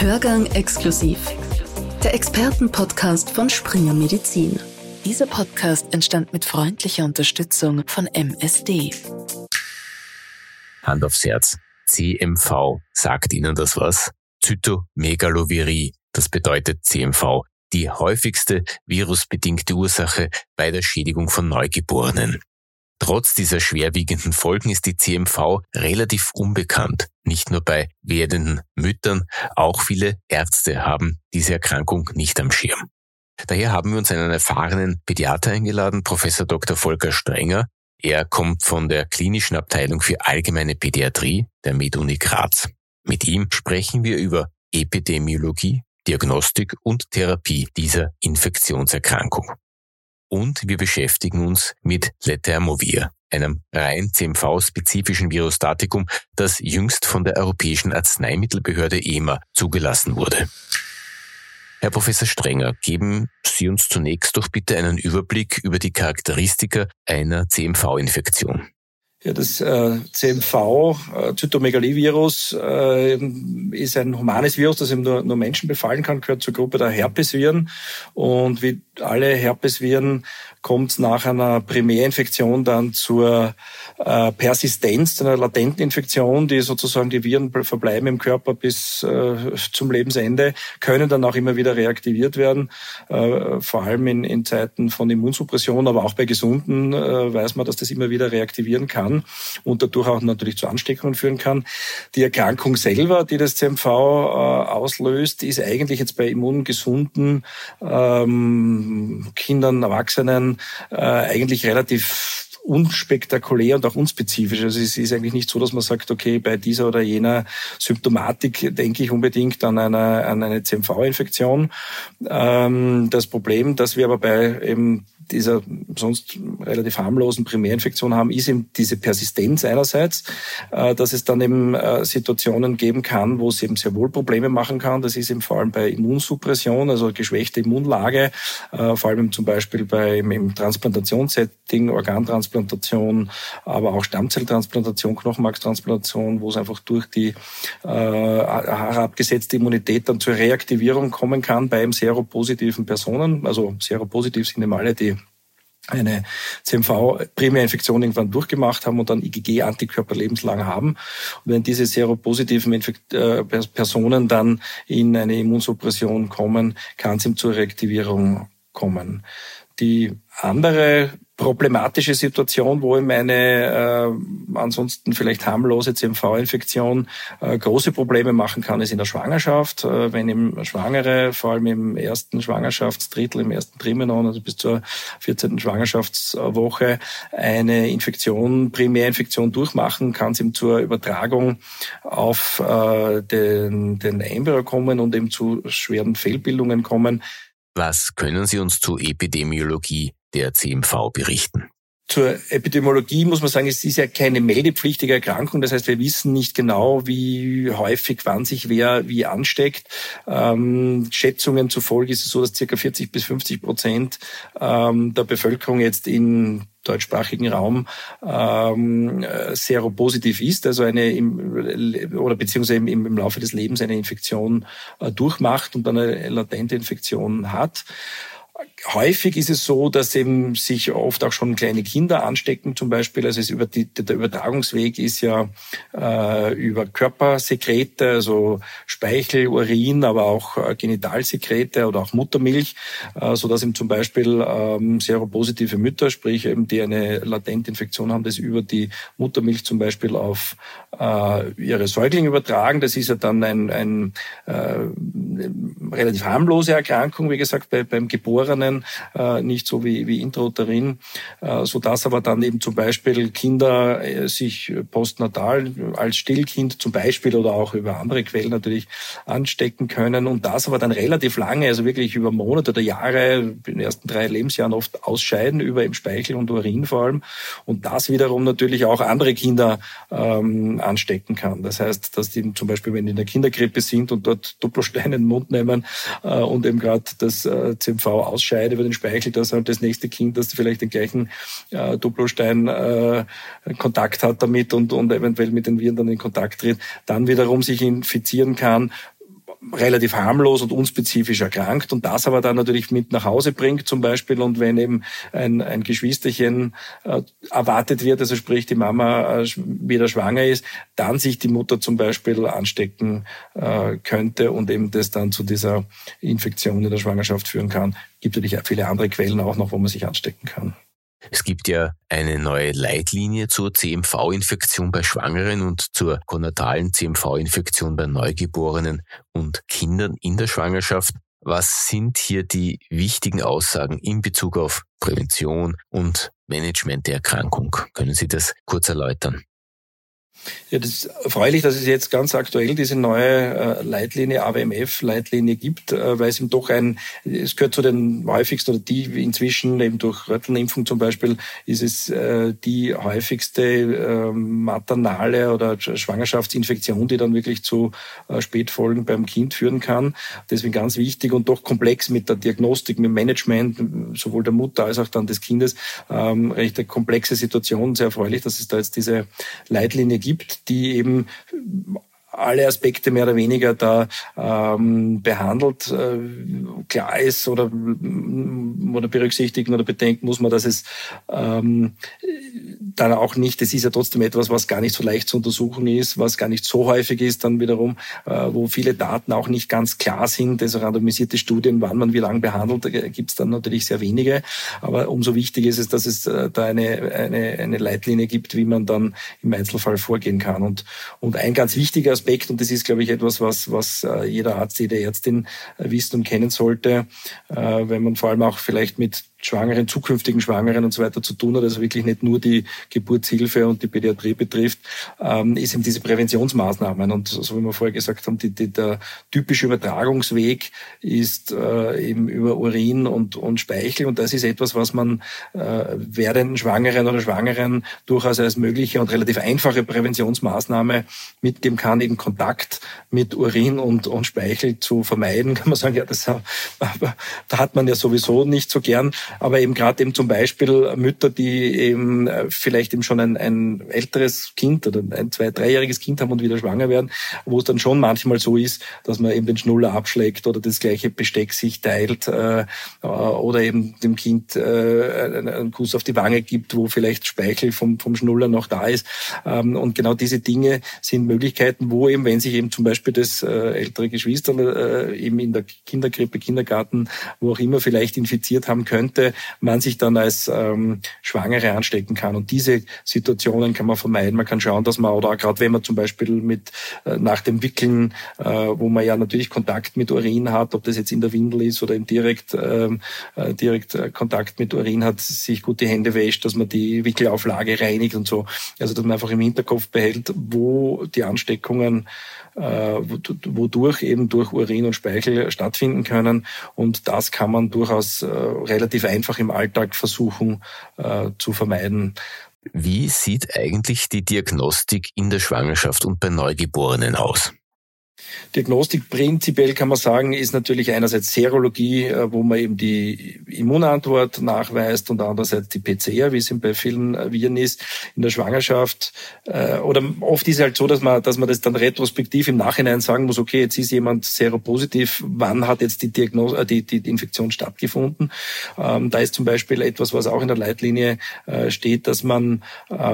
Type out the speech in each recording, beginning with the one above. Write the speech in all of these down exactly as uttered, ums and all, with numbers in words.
Hörgang exklusiv. Der Expertenpodcast von Springer Medizin. Dieser Podcast entstand mit freundlicher Unterstützung von M S D. Hand aufs Herz. C M V, sagt Ihnen das was? Zytomegalovirie, das bedeutet C M V, die häufigste virusbedingte Ursache bei der Schädigung von Neugeborenen. Trotz dieser schwerwiegenden Folgen ist die C M V relativ unbekannt. Nicht nur bei werdenden Müttern, auch viele Ärzte haben diese Erkrankung nicht am Schirm. Daher haben wir uns einen erfahrenen Pädiater eingeladen, Professor Doktor Volker Strenger. Er kommt von der klinischen Abteilung für allgemeine Pädiatrie der MedUni Graz. Mit ihm sprechen wir über Epidemiologie, Diagnostik und Therapie dieser Infektionserkrankung. Und wir beschäftigen uns mit Letermovir, einem rein C M V-spezifischen Virostatikum, das jüngst von der Europäischen Arzneimittelbehörde E M A zugelassen wurde. Herr Professor Strenger, geben Sie uns zunächst doch bitte einen Überblick über die Charakteristika einer C M V-Infektion. Ja, das äh, C M V, äh, Zytomegalovirus, äh, ist ein humanes Virus, das eben nur, nur Menschen befallen kann, gehört zur Gruppe der Herpesviren. Und wie alle Herpesviren kommt es nach einer Primärinfektion dann zur äh, Persistenz, zu einer latenten Infektion, die sozusagen die Viren verbleiben im Körper bis äh, zum Lebensende, können dann auch immer wieder reaktiviert werden, äh, vor allem in, in Zeiten von Immunsuppression, aber auch bei Gesunden äh, weiß man, dass das immer wieder reaktivieren kann und dadurch auch natürlich zu Ansteckungen führen kann. Die Erkrankung selber, die das C M V äh, auslöst, ist eigentlich jetzt bei immungesunden ähm, Kindern, Erwachsenen äh, eigentlich relativ unspektakulär und auch unspezifisch. Also es ist eigentlich nicht so, dass man sagt, okay, bei dieser oder jener Symptomatik denke ich unbedingt an eine, an eine C M V-Infektion. Ähm, das Problem, das wir aber bei eben dieser sonst relativ harmlosen Primärinfektion haben, ist eben diese Persistenz einerseits, äh, dass es dann eben äh, Situationen geben kann, wo es eben sehr wohl Probleme machen kann. Das ist eben vor allem bei Immunsuppression, also geschwächte Immunlage, äh, vor allem zum Beispiel bei im, im Transplantationssetting, Organtransplantation, aber auch Stammzelltransplantation, Knochenmarkstransplantation, wo es einfach durch die äh, herabgesetzte Immunität dann zur Reaktivierung kommen kann bei eben seropositiven Personen. Also seropositiv sind eben alle, die eine C M V-Primärinfektion irgendwann durchgemacht haben und dann I G G-Antikörper lebenslang haben. Und wenn diese seropositiven Infekt- äh, Personen dann in eine Immunsuppression kommen, kann es eben zur Reaktivierung kommen. Die andere problematische Situation, wo eben eine äh, ansonsten vielleicht harmlose C M V-Infektion äh, große Probleme machen kann, ist in der Schwangerschaft. Äh, wenn eben Schwangere, vor allem im ersten Schwangerschaftsdrittel, im ersten Trimenon, also bis zur vierzehnten Schwangerschaftswoche, eine Infektion, Primärinfektion durchmachen, kann es eben zur Übertragung auf äh, den, den Embryo kommen und eben zu schweren Fehlbildungen kommen. Was können Sie uns zur Epidemiologie der C M V berichten? Zur Epidemiologie muss man sagen, es ist ja keine meldepflichtige Erkrankung. Das heißt, wir wissen nicht genau, wie häufig, wann sich wer wie ansteckt. Ähm, Schätzungen zufolge ist es so, dass ca. vierzig bis fünfzig Prozent ähm, der Bevölkerung jetzt in deutschsprachigen Raum ähm, seropositiv ist, also eine im, oder beziehungsweise im, im Laufe des Lebens eine Infektion äh, durchmacht und dann eine latente Infektion hat. Häufig ist es so, dass eben sich oft auch schon kleine Kinder anstecken, zum Beispiel. Also es über die, der Übertragungsweg ist ja äh, über Körpersekrete, also Speichel, Urin, aber auch äh, Genitalsekrete oder auch Muttermilch, äh, so dass eben zum Beispiel ähm, seropositive Mütter, sprich eben die eine latente Infektion haben, das über die Muttermilch zum Beispiel auf äh, ihre Säuglinge übertragen. Das ist ja dann ein, ein äh, relativ harmlose Erkrankung, wie gesagt, bei, beim Geborenen. Äh, nicht so wie, wie intrauterin, äh, sodass aber dann eben zum Beispiel Kinder äh, sich postnatal als Stillkind zum Beispiel oder auch über andere Quellen natürlich anstecken können und das aber dann relativ lange, also wirklich über Monate oder Jahre, in den ersten drei Lebensjahren oft ausscheiden, über im Speichel und Urin vor allem und das wiederum natürlich auch andere Kinder ähm, anstecken kann. Das heißt, dass die zum Beispiel, wenn die in der Kinderkrippe sind und dort Duplosteine in den Mund nehmen äh, und eben gerade das äh, C M V ausscheide über den Speichel, dass halt das nächste Kind, das vielleicht den gleichen äh, Duplostein äh, Kontakt hat damit und, und eventuell mit den Viren dann in Kontakt tritt, dann wiederum sich infizieren kann. relativ harmlos und unspezifisch erkrankt und das aber dann natürlich mit nach Hause bringt zum Beispiel. Und wenn eben ein, ein Geschwisterchen äh, erwartet wird, also sprich die Mama äh, wieder schwanger ist, dann sich die Mutter zum Beispiel anstecken äh, könnte und eben das dann zu dieser Infektion in der Schwangerschaft führen kann. Gibt natürlich viele andere Quellen auch noch, wo man sich anstecken kann. Es gibt ja eine neue Leitlinie zur C M V-Infektion bei Schwangeren und zur konatalen C M V-Infektion bei Neugeborenen und Kindern in der Schwangerschaft. Was sind hier die wichtigen Aussagen in Bezug auf Prävention und Management der Erkrankung? Können Sie das kurz erläutern? Ja, das ist erfreulich, dass es jetzt ganz aktuell diese neue äh, Leitlinie, A W M F-Leitlinie gibt, äh, weil es eben doch ein, es gehört zu den häufigsten, oder die inzwischen eben durch Rötelnimpfung zum Beispiel, ist es äh, die häufigste äh, maternale oder Schwangerschaftsinfektion, die dann wirklich zu äh, Spätfolgen beim Kind führen kann. Deswegen ganz wichtig und doch komplex mit der Diagnostik, mit dem Management, sowohl der Mutter als auch dann des Kindes, ähm, recht eine komplexe Situation. Sehr erfreulich, dass es da jetzt diese Leitlinie gibt, die eben alle Aspekte mehr oder weniger da ähm, behandelt. Äh, klar ist oder, oder berücksichtigen oder bedenken muss man, dass es ähm, dann auch nicht, es ist ja trotzdem etwas, was gar nicht so leicht zu untersuchen ist, was gar nicht so häufig ist, dann wiederum, äh, wo viele Daten auch nicht ganz klar sind. Also randomisierte Studien, wann man wie lange behandelt, da gibt es dann natürlich sehr wenige. Aber umso wichtiger ist es, dass es äh, da eine, eine, eine Leitlinie gibt, wie man dann im Einzelfall vorgehen kann. Und, und ein ganz wichtiger Aspekt, und das ist, glaube ich, etwas, was, was äh, jeder Arzt, jede Ärztin äh, wissen und kennen sollte, äh, wenn man vor allem auch vielleicht mit Schwangeren, zukünftigen Schwangeren und so weiter zu tun hat, also wirklich nicht nur die Geburtshilfe und die Pädiatrie betrifft, ähm, ist eben diese Präventionsmaßnahmen. Und so wie wir vorher gesagt haben, die, die, der typische Übertragungsweg ist äh, eben über Urin und, und Speichel. Und das ist etwas, was man äh, werdenden Schwangeren oder Schwangeren durchaus als mögliche und relativ einfache Präventionsmaßnahme mitgeben kann, eben Kontakt mit Urin und, und Speichel zu vermeiden. Kann man sagen, ja, das da hat man ja sowieso nicht so gern. Aber eben gerade eben zum Beispiel Mütter, die eben vielleicht eben schon ein, ein älteres Kind oder ein zwei-, dreijähriges Kind haben und wieder schwanger werden, wo es dann schon manchmal so ist, dass man eben den Schnuller abschlägt oder das gleiche Besteck sich teilt äh, oder eben dem Kind äh, einen Kuss auf die Wange gibt, wo vielleicht Speichel vom, vom Schnuller noch da ist. Ähm, und genau diese Dinge sind Möglichkeiten, wo eben, wenn sich eben zum Beispiel das äh, ältere Geschwister äh, eben in der Kinderkrippe, Kindergarten, wo auch immer vielleicht infiziert haben könnte, man sich dann als ähm, Schwangere anstecken kann. Und diese Situationen kann man vermeiden. Man kann schauen, dass man, oder gerade wenn man zum Beispiel mit äh, nach dem Wickeln, äh, wo man ja natürlich Kontakt mit Urin hat, ob das jetzt in der Windel ist oder im direkt, äh, direkt äh, Kontakt mit Urin hat, sich gut die Hände wäscht, dass man die Wickelauflage reinigt und so. Also dass man einfach im Hinterkopf behält, wo die Ansteckungen wodurch eben durch Urin und Speichel stattfinden können. Und das kann man durchaus äh, relativ einfach im Alltag versuchen äh, zu vermeiden. Wie sieht eigentlich die Diagnostik in der Schwangerschaft und bei Neugeborenen aus? Diagnostik prinzipiell kann man sagen, ist natürlich einerseits Serologie, wo man eben die Immunantwort nachweist und andererseits die P C R, wie es eben bei vielen Viren ist, in der Schwangerschaft. Oder oft ist es halt so, dass man, dass man das dann retrospektiv im Nachhinein sagen muss, okay, jetzt ist jemand seropositiv, wann hat jetzt die Diagnose, die, die Infektion stattgefunden? Da ist zum Beispiel etwas, was auch in der Leitlinie steht, dass man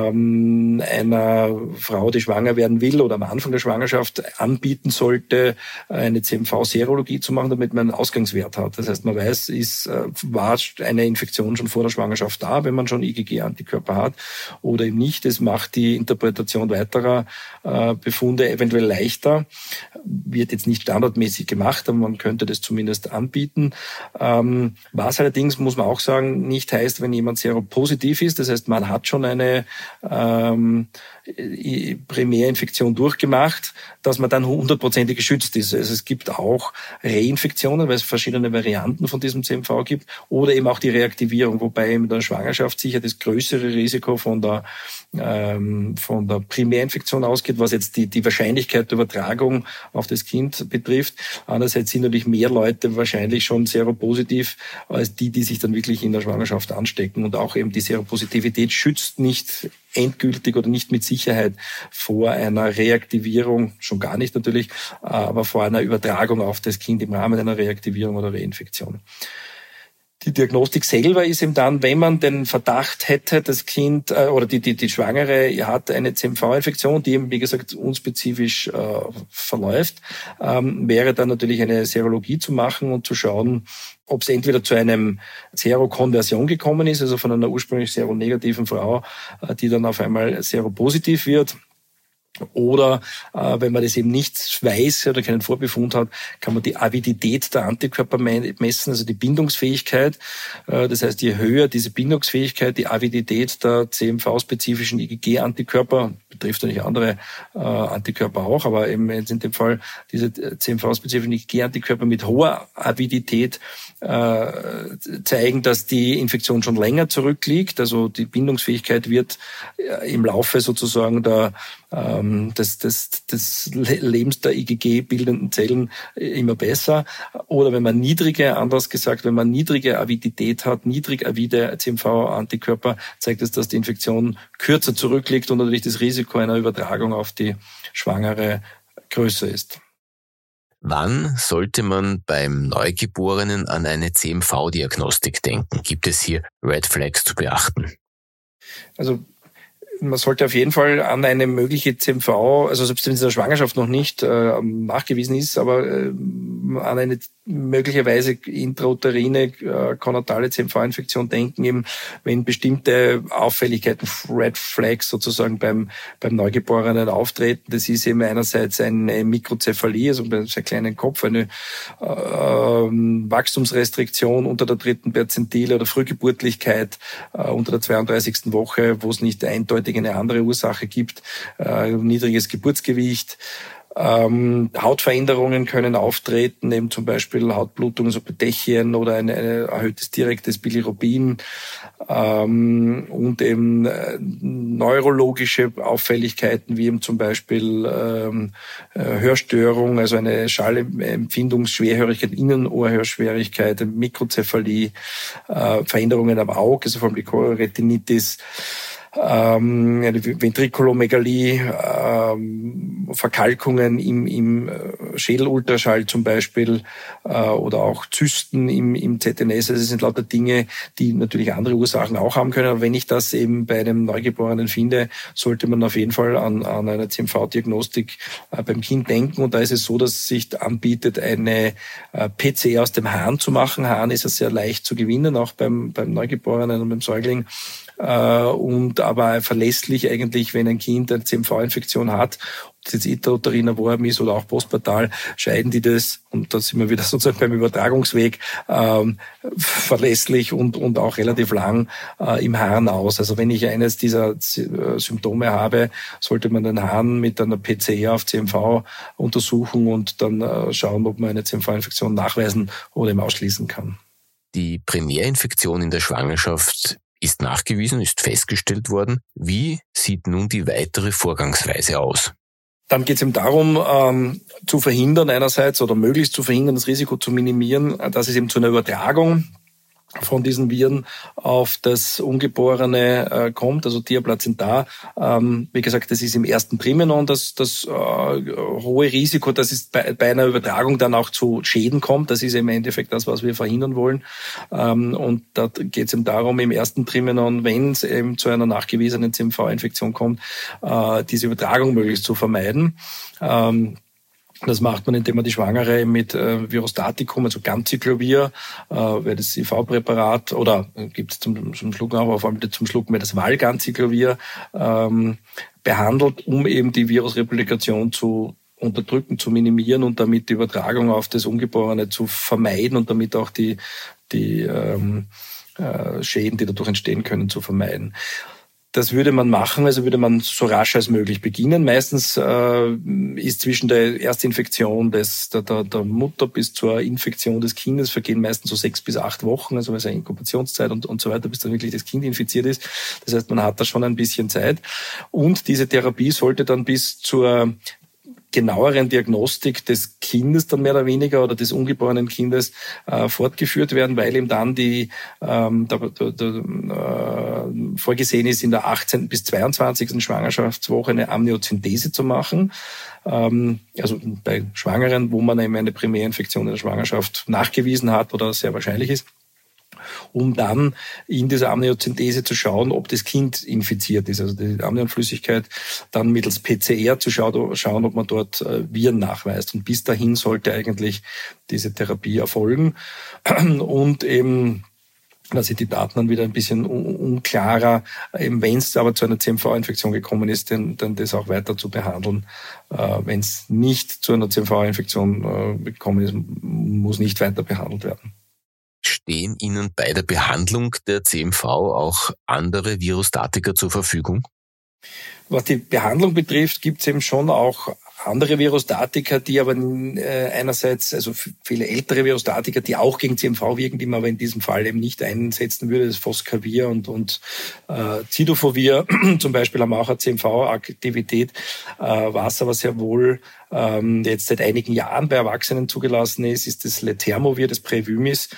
einer Frau, die schwanger werden will oder am Anfang der Schwangerschaft anbieten sollte, eine C M V-Serologie zu machen, damit man einen Ausgangswert hat. Das heißt, man weiß, ist, war eine Infektion schon vor der Schwangerschaft da, wenn man schon I G G-Antikörper hat oder eben nicht. Das macht die Interpretation weiterer Befunde eventuell leichter. Wird jetzt nicht standardmäßig gemacht, aber man könnte das zumindest anbieten. Was allerdings, muss man auch sagen, nicht heißt, wenn jemand seropositiv ist, das heißt, man hat schon eine ähm, Primärinfektion durchgemacht, dass man dann hundertprozentig geschützt ist. Also es gibt auch Reinfektionen, weil es verschiedene Varianten von diesem C M V gibt, oder eben auch die Reaktivierung, wobei in der Schwangerschaft sicher das größere Risiko von der ähm, von der Primärinfektion ausgeht, was jetzt die die Wahrscheinlichkeit der Übertragung auf das Kind betrifft. Andererseits sind natürlich mehr Leute wahrscheinlich schon seropositiv als die, die sich dann wirklich in der Schwangerschaft anstecken. Und auch eben die Seropositivität schützt nicht endgültig oder nicht mit Sicherheit vor einer Reaktivierung, schon gar nicht natürlich, aber vor einer Übertragung auf das Kind im Rahmen einer Reaktivierung oder Reinfektion. Die Diagnostik selber ist eben dann, wenn man den Verdacht hätte, das Kind äh, oder die, die, die Schwangere hat eine C M V-Infektion, die eben, wie gesagt, unspezifisch äh, verläuft, ähm, wäre dann natürlich eine Serologie zu machen und zu schauen, ob es entweder zu einem Serokonversion gekommen ist, also von einer ursprünglich seronegativen Frau, äh, die dann auf einmal seropositiv wird. Oder äh, wenn man das eben nicht weiß oder keinen Vorbefund hat, kann man die Avidität der Antikörper messen, also die Bindungsfähigkeit. Äh, das heißt, je höher diese Bindungsfähigkeit, die Avidität der C M V-spezifischen I G G-Antikörper, betrifft natürlich andere äh, Antikörper auch, aber eben jetzt in dem Fall diese C M V-spezifischen I G G-Antikörper mit hoher Avidität äh, zeigen, dass die Infektion schon länger zurückliegt. Also die Bindungsfähigkeit wird äh, im Laufe sozusagen der ähm, des, des, des Lebens der I G G-bildenden Zellen immer besser. Oder wenn man niedrige, anders gesagt, wenn man niedrige Avidität hat, niedrig avide C M V-Antikörper, zeigt es, dass die Infektion kürzer zurückliegt und natürlich das Risiko einer Übertragung auf die Schwangere größer ist. Wann sollte man beim Neugeborenen an eine C M V-Diagnostik denken? Gibt es hier Red Flags zu beachten? Also man sollte auf jeden Fall an eine mögliche C M V, also selbst wenn es in der Schwangerschaft noch nicht äh, nachgewiesen ist, aber äh, an eine möglicherweise intrauterine äh, konatale C M V-Infektion denken, eben wenn bestimmte Auffälligkeiten, Red Flags sozusagen beim beim Neugeborenen auftreten. Das ist eben einerseits eine Mikrozephalie, also bei einem sehr kleinen Kopf, eine äh, Wachstumsrestriktion unter der dritten Perzentile oder Frühgeburtlichkeit äh, unter der zweiunddreißigsten Woche, wo es nicht eindeutig eine andere Ursache gibt, äh, niedriges Geburtsgewicht. Ähm, Hautveränderungen können auftreten, eben zum Beispiel Hautblutungen, so Petechien oder ein erhöhtes direktes Bilirubin ähm, und eben äh, neurologische Auffälligkeiten wie eben zum Beispiel ähm, Hörstörung, also eine Schallempfindungsschwerhörigkeit, Innenohrhörschwierigkeit, Mikrozephalie, äh, Veränderungen am Auge, also vor allem die Chororetinitis, Ähm, eine Ventrikulomegalie, ähm, Verkalkungen im, im Schädelultraschall zum Beispiel äh, oder auch Zysten im, im Z N S. Also das sind lauter Dinge, die natürlich andere Ursachen auch haben können. Aber wenn ich das eben bei einem Neugeborenen finde, sollte man auf jeden Fall an, an eine C M V-Diagnostik äh, beim Kind denken. Und da ist es so, dass es sich anbietet, eine äh, P C aus dem Harn zu machen. Harn ist ja sehr leicht zu gewinnen, auch beim, beim Neugeborenen und beim Säugling. Und aber verlässlich eigentlich, wenn ein Kind eine C M V-Infektion hat, ob das jetzt intrauterin erworben ist oder auch postpartal, scheiden die das, und da sind wir wieder sozusagen beim Übertragungsweg, ähm, verlässlich und, und auch relativ lang äh, im Harn aus. Also wenn ich eines dieser Z- Symptome habe, sollte man den Harn mit einer P C auf C M V untersuchen und dann äh, schauen, ob man eine C M V-Infektion nachweisen oder eben ausschließen kann. Die Primärinfektion in der Schwangerschaft ist nachgewiesen, ist festgestellt worden. Wie sieht nun die weitere Vorgangsweise aus? Dann geht es eben darum, ähm, zu verhindern einerseits oder möglichst zu verhindern, das Risiko zu minimieren, dass es eben zu einer Übertragung von diesen Viren auf das Ungeborene äh, kommt, also Diaplazenta. Ähm, wie gesagt, das ist im ersten Trimenon das, das äh, hohe Risiko, dass es bei, bei einer Übertragung dann auch zu Schäden kommt. Das ist im Endeffekt das, was wir verhindern wollen. Ähm, und da geht es eben darum, im ersten Trimenon, wenn es eben zu einer nachgewiesenen C M V-Infektion kommt, äh, diese Übertragung möglichst zu vermeiden. Ähm, Das macht man, indem man die Schwangere mit äh, Virostatikum, also Ganciclovir, äh, wäre das I V-Präparat, oder äh, gibt es zum, zum Schlucken auch, aber vor allem zum Schlucken wäre das Valganciclovir, ähm, behandelt, um eben die Virusreplikation zu unterdrücken, zu minimieren und damit die Übertragung auf das Ungeborene zu vermeiden und damit auch die, die ähm, äh, Schäden, die dadurch entstehen können, zu vermeiden. Das würde man machen, also würde man so rasch als möglich beginnen. Meistens äh, ist zwischen der Erstinfektion des, der, der, der Mutter bis zur Infektion des Kindes vergehen meistens so sechs bis acht Wochen, also es ist eine Inkubationszeit und, und so weiter, bis dann wirklich das Kind infiziert ist. Das heißt, man hat da schon ein bisschen Zeit. Und diese Therapie sollte dann bis zur genaueren Diagnostik des Kindes dann mehr oder weniger oder des ungeborenen Kindes äh, fortgeführt werden, weil eben dann die ähm, da, da, da, äh, vorgesehen ist, in der achtzehnten bis zweiundzwanzigsten Schwangerschaftswoche eine Amniozentese zu machen. Ähm, also bei Schwangeren, wo man eben eine Primärinfektion in der Schwangerschaft nachgewiesen hat oder sehr wahrscheinlich ist, um dann in dieser Amniozentese zu schauen, ob das Kind infiziert ist, also die Amnionflüssigkeit, dann mittels P C R zu schauen, ob man dort Viren nachweist. Und bis dahin sollte eigentlich diese Therapie erfolgen. Und eben, da sind die Daten dann wieder ein bisschen unklarer, eben wenn es aber zu einer C M V-Infektion gekommen ist, dann, dann das auch weiter zu behandeln. Äh, wenn es nicht zu einer C M V-Infektion äh, gekommen ist, muss nicht weiter behandelt werden. Stehen Ihnen bei der Behandlung der C M V auch andere Virustatika zur Verfügung? Was die Behandlung betrifft, gibt es eben schon auch andere Virustatika, die aber äh, einerseits, also viele ältere Virustatika, die auch gegen C M V wirken, die man aber in diesem Fall eben nicht einsetzen würde, das Foscavir und, und äh, Cidofovir zum Beispiel haben auch eine C M V-Aktivität, äh, was aber sehr wohl ähm, jetzt seit einigen Jahren bei Erwachsenen zugelassen ist, ist das Letermovir, das Prevymis,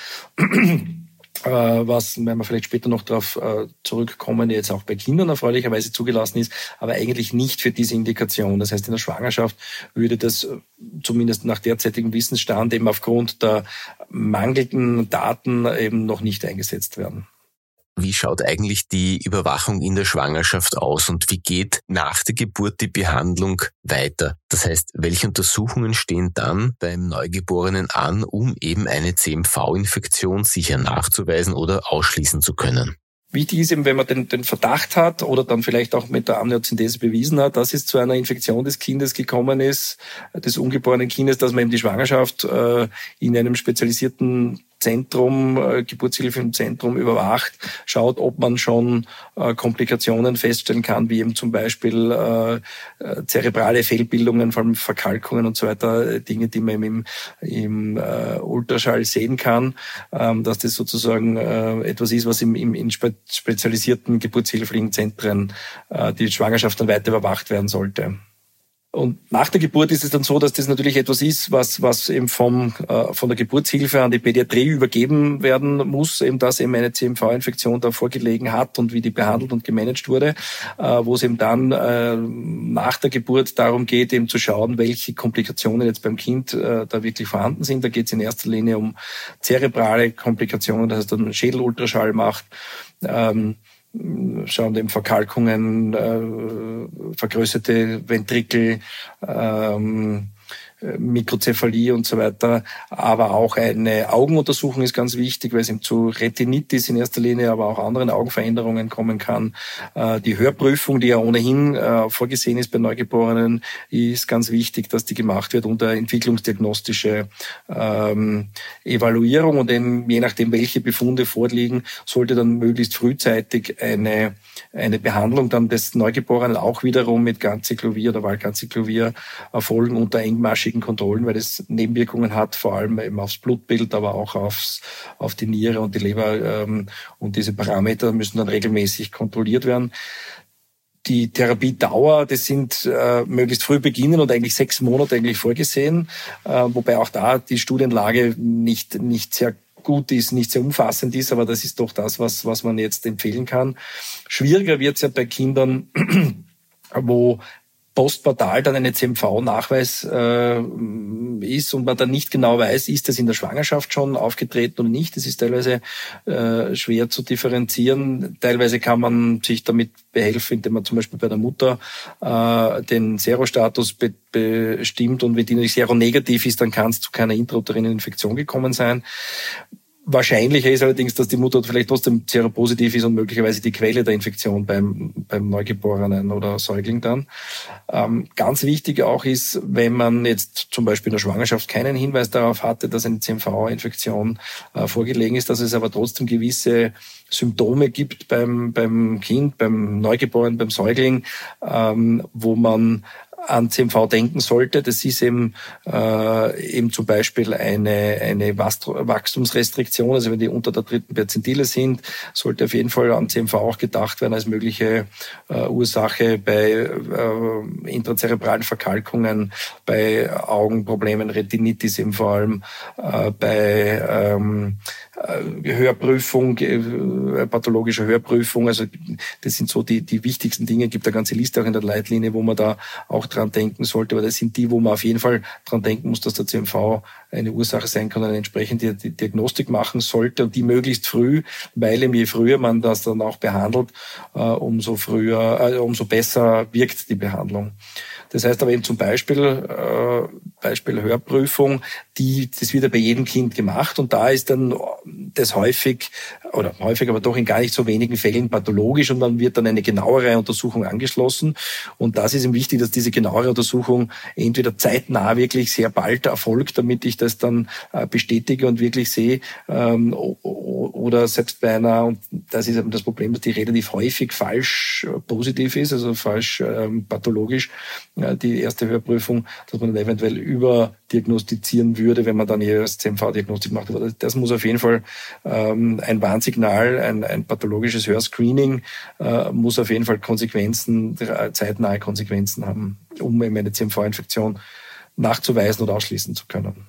was, wenn wir vielleicht später noch darauf zurückkommen, jetzt auch bei Kindern erfreulicherweise zugelassen ist, aber eigentlich nicht für diese Indikation. Das heißt, in der Schwangerschaft würde das zumindest nach derzeitigem Wissensstand eben aufgrund der mangelnden Daten eben noch nicht eingesetzt werden. Wie schaut eigentlich die Überwachung in der Schwangerschaft aus und wie geht nach der Geburt die Behandlung weiter? Das heißt, welche Untersuchungen stehen dann beim Neugeborenen an, um eben eine C M V-Infektion sicher nachzuweisen oder ausschließen zu können? Wichtig ist eben, wenn man den, den Verdacht hat oder dann vielleicht auch mit der Amniozentese bewiesen hat, dass es zu einer Infektion des Kindes gekommen ist, des ungeborenen Kindes, dass man eben die Schwangerschaft äh, in einem spezialisierten Zentrum, äh, Geburtshilfe im Zentrum überwacht, schaut, ob man schon äh, Komplikationen feststellen kann, wie eben zum Beispiel äh, äh, zerebrale Fehlbildungen, vor allem Verkalkungen und so weiter, äh, Dinge, die man im, im äh, Ultraschall sehen kann, ähm, dass das sozusagen äh, etwas ist, was im, im in spe- spezialisierten geburtshilflichen Zentren äh, die Schwangerschaft dann weiter überwacht werden sollte. Und nach der Geburt ist es dann so, dass das natürlich etwas ist, was was eben vom äh, von der Geburtshilfe an die Pädiatrie übergeben werden muss, eben dass eben eine C M V-Infektion da vorgelegen hat und wie die behandelt und gemanagt wurde, äh, wo es eben dann äh, nach der Geburt darum geht, eben zu schauen, welche Komplikationen jetzt beim Kind äh, da wirklich vorhanden sind. Da geht es in erster Linie um zerebrale Komplikationen, das heißt, dass man einen Schädelultraschall macht. Ähm, schauen eben Verkalkungen, äh, vergrößerte Ventrikel, ähm, Mikrozephalie und so weiter. Aber auch eine Augenuntersuchung ist ganz wichtig, weil es eben zu Retinitis in erster Linie, aber auch anderen Augenveränderungen kommen kann. Äh, die Hörprüfung, die ja ohnehin äh, vorgesehen ist bei Neugeborenen, ist ganz wichtig, dass die gemacht wird unter entwicklungsdiagnostische ähm, Evaluierung. Und eben, je nachdem, welche Befunde vorliegen, sollte dann möglichst frühzeitig eine eine Behandlung dann des Neugeborenen auch wiederum mit Ganciclovir oder Valganciclovir erfolgen unter engmaschigen Kontrollen, weil es Nebenwirkungen hat, vor allem eben aufs Blutbild, aber auch aufs, auf die Niere und die Leber. Ähm, und diese Parameter müssen dann regelmäßig kontrolliert werden. Die Therapiedauer, das sind äh, möglichst früh beginnen und eigentlich sechs Monate eigentlich vorgesehen, äh, wobei auch da die Studienlage nicht nicht sehr gut ist, nicht sehr umfassend ist, aber das ist doch das, was was man jetzt empfehlen kann. Schwieriger wird es ja bei Kindern, wo postpartal dann eine C M V-Nachweis äh, ist und man dann nicht genau weiß, ist das in der Schwangerschaft schon aufgetreten oder nicht. Das ist teilweise äh, schwer zu differenzieren. Teilweise kann man sich damit behelfen, indem man zum Beispiel bei der Mutter äh, den Serostatus be- bestimmt und wenn die nicht seronegativ ist, dann kann es zu keiner intrauterinen Infektion gekommen sein. Wahrscheinlicher ist allerdings, dass die Mutter vielleicht trotzdem seropositiv ist und möglicherweise die Quelle der Infektion beim, beim Neugeborenen oder Säugling dann. Ähm, ganz wichtig auch ist, wenn man jetzt zum Beispiel in der Schwangerschaft keinen Hinweis darauf hatte, dass eine C M V-Infektion äh, vorgelegen ist, dass es aber trotzdem gewisse Symptome gibt beim, beim Kind, beim Neugeborenen, beim Säugling, ähm, wo man an C M V denken sollte. Das ist eben, äh, eben zum Beispiel eine, eine Wachstumsrestriktion. Also wenn die unter der dritten Perzentile sind, sollte auf jeden Fall an C M V auch gedacht werden als mögliche äh, Ursache bei äh, intrazerebralen Verkalkungen, bei Augenproblemen, Retinitis eben vor allem, äh, bei ähm, Hörprüfung, äh, pathologische Hörprüfung. Also das sind so die, die wichtigsten Dinge. Es gibt eine ganze Liste auch in der Leitlinie, wo man da auch dran denken sollte. Aber das sind die, wo man auf jeden Fall dran denken muss, dass der C M V eine Ursache sein kann und eine entsprechende Diagnostik machen sollte und die möglichst früh, weil je früher man das dann auch behandelt, äh, umso früher, äh, umso besser wirkt die Behandlung. Das heißt aber eben zum Beispiel, äh, Beispiel Hörprüfung, die, das wird ja bei jedem Kind gemacht und da ist dann das häufig, oder häufig, aber doch in gar nicht so wenigen Fällen pathologisch und dann wird dann eine genauere Untersuchung angeschlossen und das ist eben wichtig, dass diese genauere Untersuchung entweder zeitnah wirklich sehr bald erfolgt, damit ich das dann äh, bestätige und wirklich sehe, ähm, oder selbst bei einer, und das ist eben das Problem, dass die relativ häufig falsch äh, positiv ist, also falsch ähm, pathologisch, die erste Hörprüfung, dass man dann eventuell überdiagnostizieren würde, wenn man dann hier als C M V-Diagnostik macht. Aber das muss auf jeden Fall ähm, ein Warnsignal, ein, ein pathologisches Hörscreening äh, muss auf jeden Fall Konsequenzen, zeitnahe Konsequenzen haben, um eben eine C M V-Infektion nachzuweisen oder ausschließen zu können.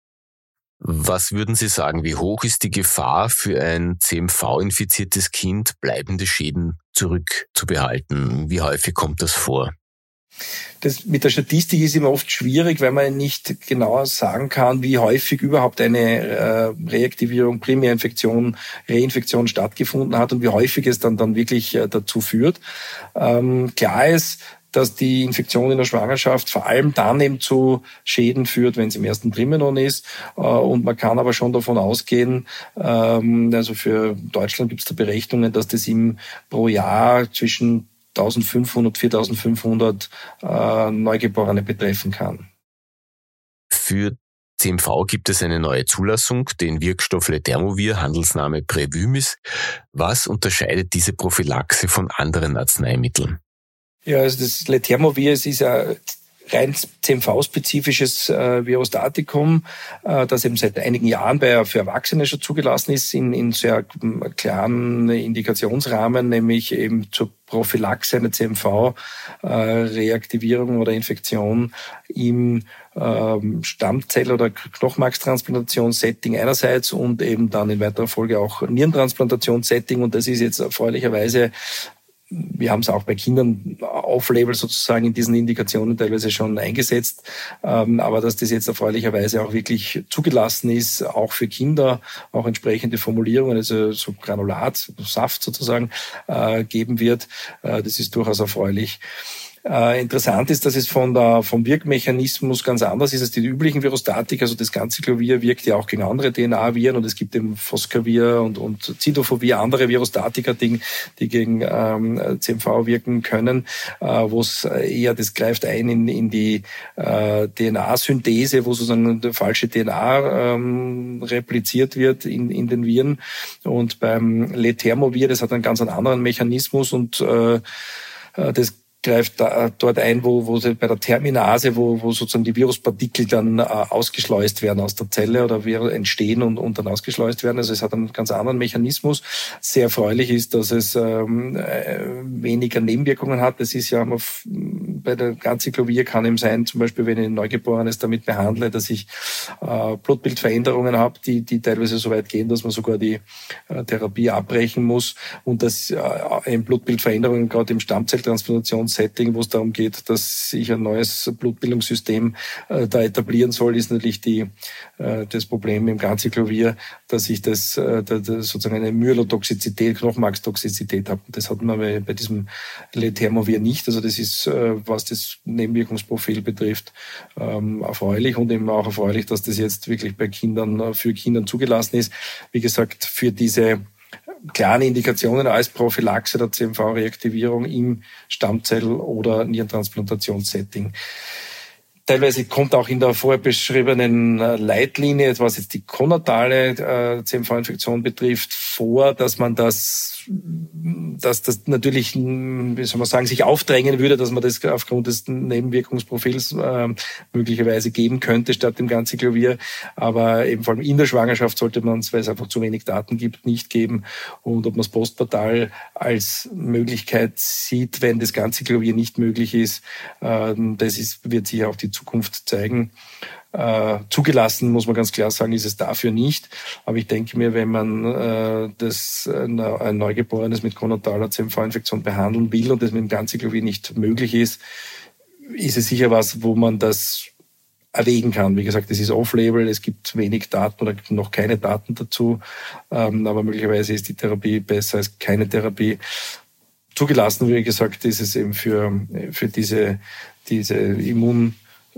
Was würden Sie sagen, wie hoch ist die Gefahr für ein C M V-infiziertes Kind, bleibende Schäden zurückzubehalten? Wie häufig kommt das vor? Das mit der Statistik ist immer oft schwierig, weil man nicht genau sagen kann, wie häufig überhaupt eine äh, Reaktivierung, Primärinfektion, Reinfektion stattgefunden hat und wie häufig es dann dann wirklich äh, dazu führt. Ähm, klar ist, dass die Infektion in der Schwangerschaft vor allem dann eben zu Schäden führt, wenn es im ersten Trimenon ist. Und man kann aber schon davon ausgehen, also für Deutschland gibt es da Berechnungen, dass das ihm pro Jahr zwischen eintausendfünfhundert und viertausendfünfhundert äh, Neugeborene betreffen kann. Für C M V gibt es eine neue Zulassung, den Wirkstoff Letermovir, Handelsname Prevymis. Was unterscheidet diese Prophylaxe von anderen Arzneimitteln? Ja, also das Letermovir, es ist ja rein C M V-spezifisches äh, Virostatikum, äh, das eben seit einigen Jahren bei für Erwachsene schon zugelassen ist, in, in sehr klaren Indikationsrahmen, nämlich eben zur Prophylaxe einer C M V-Reaktivierung äh, oder Infektion im ähm, Stammzell- oder Knochenmarkstransplantationssetting einerseits und eben dann in weiterer Folge auch Nierentransplantationssetting. Und das ist jetzt erfreulicherweise, wir haben es auch bei Kindern off-label sozusagen in diesen Indikationen teilweise schon eingesetzt, aber dass das jetzt erfreulicherweise auch wirklich zugelassen ist, auch für Kinder, auch entsprechende Formulierungen, also so Granulat, Saft sozusagen, geben wird, das ist durchaus erfreulich. Äh, interessant ist, dass es von der, vom Wirkmechanismus ganz anders ist als die üblichen Virostatika. Also das Ganciclovir wirkt ja auch gegen andere D N A-Viren und es gibt eben Foscavir und, und Cidofovir, andere Virostatika, die, die gegen ähm, C M V wirken können, äh, wo es eher, das greift ein in, in die äh, D N A-Synthese, wo sozusagen eine falsche D N A ähm, repliziert wird in, in den Viren. Und beim Letermovir, das hat einen ganz anderen Mechanismus und äh, das greift da, dort ein, wo, wo bei der Terminase, wo, wo sozusagen die Viruspartikel dann äh, ausgeschleust werden aus der Zelle oder wir entstehen und, und dann ausgeschleust werden. Also es hat einen ganz anderen Mechanismus. Sehr erfreulich ist, dass es ähm, äh, weniger Nebenwirkungen hat. Das ist ja auf, bei der Ganciclovir kann eben sein, zum Beispiel wenn ich ein Neugeborenes damit behandle, dass ich äh, Blutbildveränderungen habe, die, die teilweise so weit gehen, dass man sogar die äh, Therapie abbrechen muss und dass äh, Blutbildveränderungen gerade im Stammzelltransplantation Setting, wo es darum geht, dass ich ein neues Blutbildungssystem äh, da etablieren soll, ist natürlich die, äh, das Problem im Ganciclovir, dass ich das, äh, da, da sozusagen eine Myelotoxizität, Knochenmarkstoxizität habe. Das hat man bei, bei diesem Letermovir nicht. Also das ist, äh, was das Nebenwirkungsprofil betrifft, ähm, erfreulich und eben auch erfreulich, dass das jetzt wirklich bei Kindern, für Kindern zugelassen ist. Wie gesagt, für diese klare Indikationen als Prophylaxe der C M V-Reaktivierung im Stammzell- oder Nierentransplantationssetting. Teilweise kommt auch in der vorher beschriebenen Leitlinie, was jetzt die konatale äh, C M V-Infektion betrifft, vor, dass man das dass das natürlich, wie soll man sagen, sich aufdrängen würde, dass man das aufgrund des Nebenwirkungsprofils äh, möglicherweise geben könnte statt dem Ganciclovir. Aber eben vor allem in der Schwangerschaft sollte man es, weil es einfach zu wenig Daten gibt, nicht geben. Und ob man es postpartal als Möglichkeit sieht, wenn das Ganciclovir nicht möglich ist, äh, das ist, wird sich auch die Zukunft zeigen. Äh, zugelassen, muss man ganz klar sagen, ist es dafür nicht. Aber ich denke mir, wenn man äh, das, ein, ein Neugeborenes mit konataler C M V-Infektion behandeln will und das mit dem Ganciclovir nicht möglich ist, ist es sicher was, wo man das erwägen kann. Wie gesagt, es ist off-label, es gibt wenig Daten oder noch keine Daten dazu. Ähm, aber möglicherweise ist die Therapie besser als keine Therapie. Zugelassen, wie gesagt, ist es eben für, für diese, diese Immun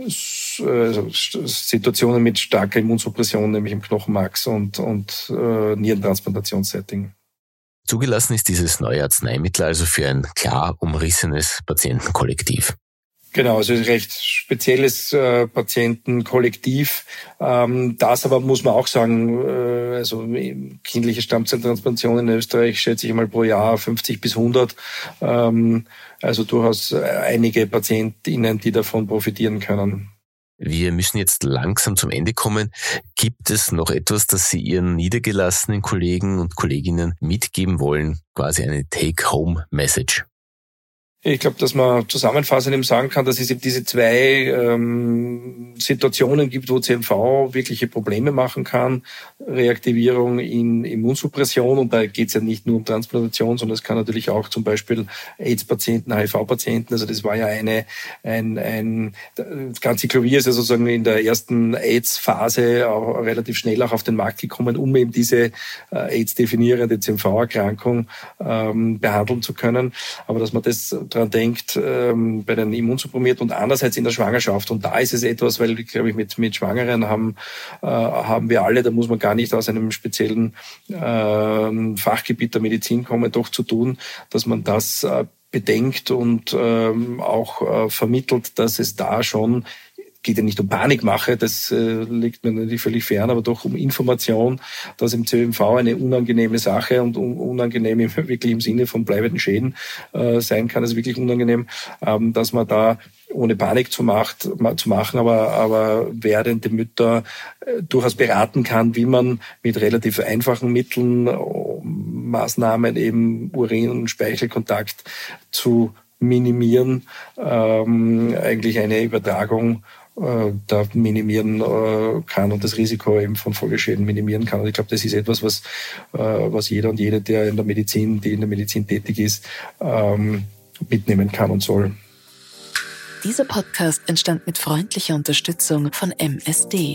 Also Situationen mit starker Immunsuppression, nämlich im Knochenmarks und, und äh, Nierentransplantationssetting. Zugelassen ist dieses neue Arzneimittel also für ein klar umrissenes Patientenkollektiv. Genau, also ein recht spezielles äh, Patientenkollektiv. Ähm, das aber muss man auch sagen, äh, also kindliche Stammzelltransplantationen in Österreich schätze ich mal pro Jahr fünfzig bis hundert. Ähm, also durchaus einige PatientInnen, die davon profitieren können. Wir müssen jetzt langsam zum Ende kommen. Gibt es noch etwas, das Sie Ihren niedergelassenen Kollegen und Kolleginnen mitgeben wollen? Quasi eine Take-Home-Message. Ich glaube, dass man zusammenfassend eben sagen kann, dass es eben diese zwei ähm, Situationen gibt, wo C M V wirkliche Probleme machen kann. Reaktivierung in Immunsuppression, und da geht es ja nicht nur um Transplantation, sondern es kann natürlich auch zum Beispiel AIDS-Patienten, H I V-Patienten, also das war ja eine, ein, ein das Ganciclovir ist ja sozusagen in der ersten AIDS-Phase auch relativ schnell auch auf den Markt gekommen, um eben diese äh, AIDS-definierende C M V-Erkrankung ähm, behandeln zu können. Aber dass man das dran denkt, ähm, bei den Immunsupprimierten und andererseits in der Schwangerschaft. Und da ist es etwas, weil, glaube ich, mit, mit Schwangeren haben, äh, haben wir alle, da muss man gar nicht aus einem speziellen äh, Fachgebiet der Medizin kommen, doch zu tun, dass man das äh, bedenkt und ähm, auch äh, vermittelt, dass es da schon geht ja nicht um Panikmache, das äh, liegt mir natürlich völlig fern, aber doch um Information, dass im C M V eine unangenehme Sache und un- unangenehm im, wirklich im Sinne von bleibenden Schäden äh, sein kann, also wirklich unangenehm, ähm, dass man da ohne Panik zu, macht, zu machen, aber, aber werdende Mütter äh, durchaus beraten kann, wie man mit relativ einfachen Mitteln, äh, Maßnahmen eben Urin- und Speichelkontakt zu minimieren, ähm, eigentlich eine Übertragung da minimieren kann und das Risiko eben von Folgeschäden minimieren kann. Und ich glaube, das ist etwas, was, was jeder und jede, der in der Medizin, die in der Medizin tätig ist, mitnehmen kann und soll. Dieser Podcast entstand mit freundlicher Unterstützung von M S D.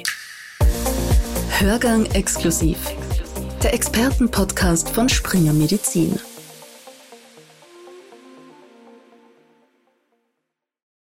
Hörgang exklusiv. Der Expertenpodcast von Springer Medizin.